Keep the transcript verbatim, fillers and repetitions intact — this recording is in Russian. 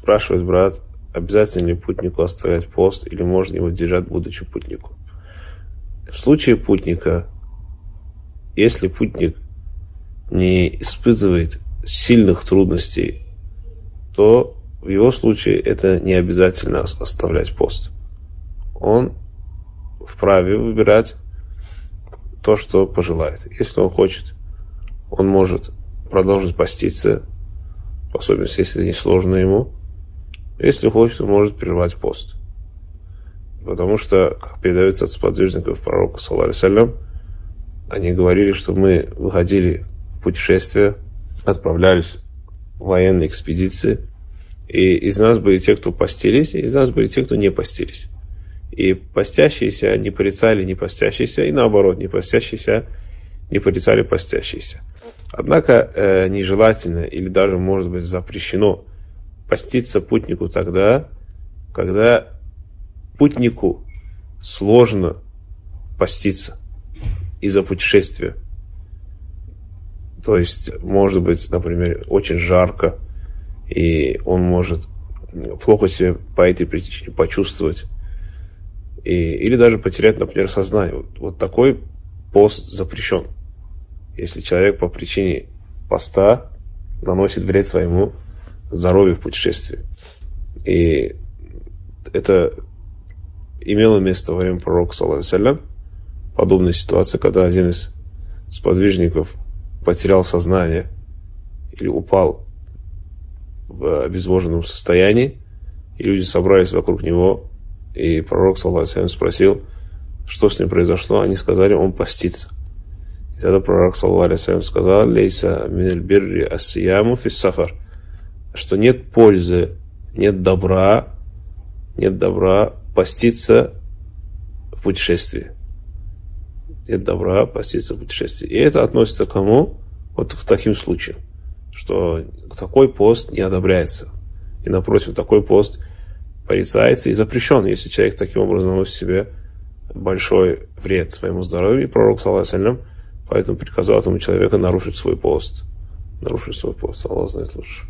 Спрашивает брат, обязательно ли путнику оставлять пост или можно его держать, будучи путнику. В случае путника, если путник не испытывает сильных трудностей, то в его случае это не обязательно оставлять пост. Он вправе выбирать то, что пожелает. Если он хочет, он может продолжить поститься, в особенности, если это не сложно ему. Если хочет, он может прервать пост. Потому что, как передается от сподвижников пророка, саллаллаху алейхи ва саллям, они говорили, что мы выходили в путешествие, отправлялись в военные экспедиции, и из нас были те, кто постились, и из нас были те, кто не постились. И постящиеся не порицали не постящиеся, и наоборот, не постящиеся не порицали постящиеся. Однако э, нежелательно или даже, может быть, запрещено поститься путнику тогда, когда путнику сложно поститься из-за путешествия. То есть, может быть, например, очень жарко, и он может плохо себя по этой причине почувствовать, и, или даже потерять, например, сознание. Вот, вот такой пост запрещен. Если человек по причине поста наносит вред своему здоровью в путешествии. И это имело место во время пророка, саллаллаху алейхи ва саллям, подобная ситуация, когда один из сподвижников потерял сознание или упал в обезвоженном состоянии, и люди собрались вокруг него, и пророк, саллаллаху алейхи ва саллям, спросил, что с ним произошло. Они сказали, он постится. И тогда пророк, саллаллаху алейхи ва саллям, сказал, лейса миналь бирри ас-сияму фис сафар, что нет пользы, нет добра, нет добра поститься в путешествии. Нет добра поститься в путешествии. И это относится к кому? Вот к таким случаям, что такой пост не одобряется. И напротив, такой пост порицается и запрещен, если человек таким образом наносит себе большой вред своему здоровью. И пророк, саллаллаху алейхи ва саллям, поэтому приказал этому человеку нарушить свой пост. Нарушить свой пост. Аллах знает лучше.